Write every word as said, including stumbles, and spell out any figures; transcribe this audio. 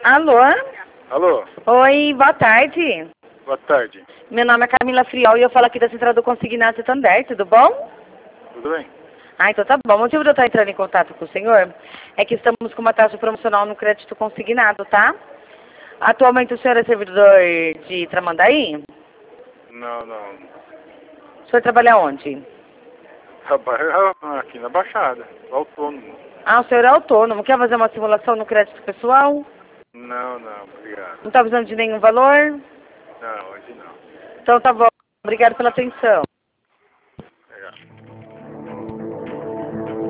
Alô? Alô, Oi, boa tarde. boa tarde. Meu nome é Camila Friol e eu falo aqui da Central do Consignado Santander, tudo bom? Tudo bem? Ah, então tá bom. O motivo de eu estar entrando em contato com o senhor é que estamos com uma taxa promocional no crédito consignado, tá? Atualmente o senhor é servidor de Tramandaí? Não, não. O senhor trabalha onde? Trabalho aqui na Baixada, autônomo. Ah, o senhor é autônomo. Quer fazer uma simulação no crédito pessoal? Não, não, obrigado. Não está precisando de nenhum valor? Não, hoje não. Então tá bom. Obrigado pela atenção.